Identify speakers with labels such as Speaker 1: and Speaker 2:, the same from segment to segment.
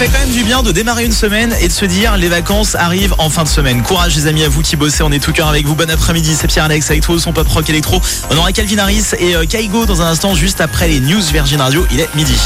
Speaker 1: fait quand même du bien de démarrer une semaine et de se dire les vacances arrivent en fin de semaine. Courage les amis, à vous qui bossez, on est tout cœur avec vous. Bon après-midi, c'est Pierre-Alex avec toi, son pop rock électro. On aura Calvin Harris et Kaigo dans un instant, juste après les news Virgin Radio. Il est midi.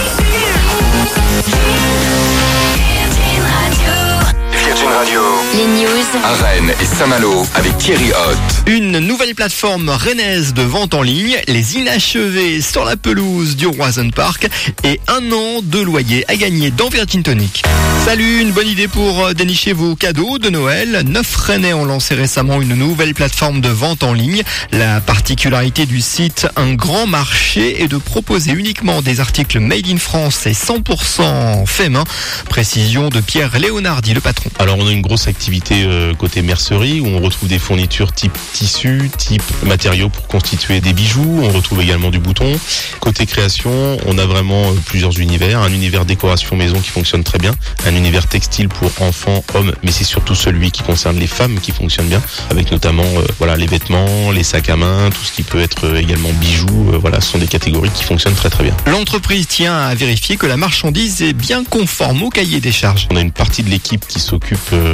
Speaker 2: Virgin Radio.
Speaker 3: Les news
Speaker 2: À Rennes et Saint-Malo avec Thierry Hott.
Speaker 4: Une nouvelle plateforme rennaise de vente en ligne, les inachevés sur la pelouse du Roison Park et 1 an de loyer à gagner dans Virgin Tonic. Salut, une bonne idée pour dénicher vos cadeaux de Noël. 9 Rennais ont lancé récemment une nouvelle plateforme de vente en ligne. La particularité du site Un Grand Marché est de proposer uniquement des articles made in France et 100% fait main. Précision de Pierre Léonardi, le patron.
Speaker 5: Alors on a une grosse activité côté mercerie où on retrouve des fournitures type tissu, type matériaux pour constituer des bijoux. On retrouve également du bouton. Côté création, on a vraiment plusieurs univers. Un univers décoration maison qui fonctionne très bien. Un univers textile pour enfants, hommes, mais c'est surtout celui qui concerne les femmes qui fonctionne bien. Avec notamment les vêtements, les sacs à main, tout ce qui peut être également bijoux. Ce sont des catégories qui fonctionnent très très bien.
Speaker 4: L'entreprise tient à vérifier que la marchandise est bien conforme au cahier des charges.
Speaker 5: On a une partie de l'équipe qui s'occupe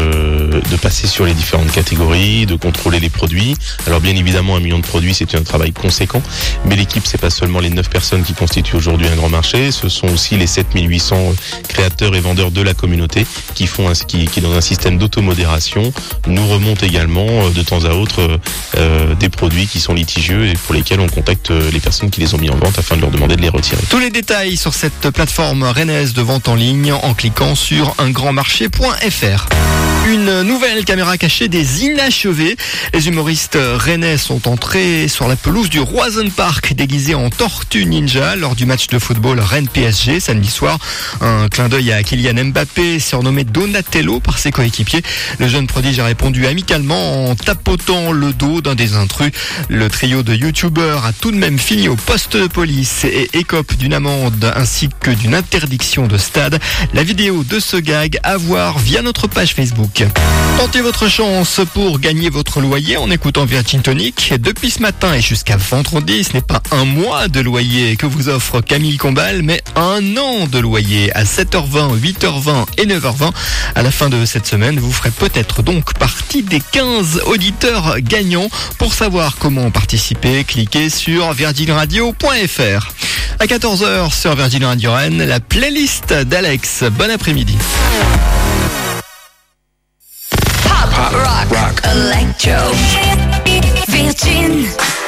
Speaker 5: de passer sur les différentes catégories, de contrôler les produits. Alors bien évidemment, 1 million de produits, c'est un travail conséquent. Mais l'équipe, c'est pas seulement les 9 personnes qui constituent aujourd'hui un grand marché, ce sont aussi les 7800 créateurs et vendeurs de la communauté qui dans un système d'automodération, nous remontent également de temps à autre des produits qui sont litigieux et pour lesquels on contacte les personnes qui les ont mis en vente afin de leur demander de les retirer.
Speaker 4: Tous les détails sur cette plateforme rennaise de vente en ligne en cliquant sur ungrandmarché.fr. Une nouvelle caméra cachée des inachevés. Les humoristes rennais sont entrés sur la pelouse du Roison Park déguisés en tortue ninja lors du match de football Rennes-PSG samedi soir. Un clin d'œil à Kylian Mbappé, surnommé Donatello par ses coéquipiers. Le jeune prodige a répondu amicalement en tapotant le dos d'un des intrus. Le trio de youtubeurs a tout de même fini au poste de police et écope d'une amende ainsi que d'une interdiction de stade. La vidéo de ce gag à voir via notre page Facebook. Tentez votre chance pour gagner votre loyer en écoutant Virgin Tonic. Depuis ce matin et jusqu'à vendredi, ce n'est pas 1 mois de loyer que vous offre Camille Combal, mais 1 an de loyer à 7h20, 8h20 et 9h20. À la fin de cette semaine, vous ferez peut-être donc partie des 15 auditeurs gagnants. Pour savoir comment participer, cliquez sur virginradio.fr. À 14h sur Virgin Radio Rennes, la playlist d'Alex. Bon après-midi.
Speaker 3: Rock, electro, Virgin.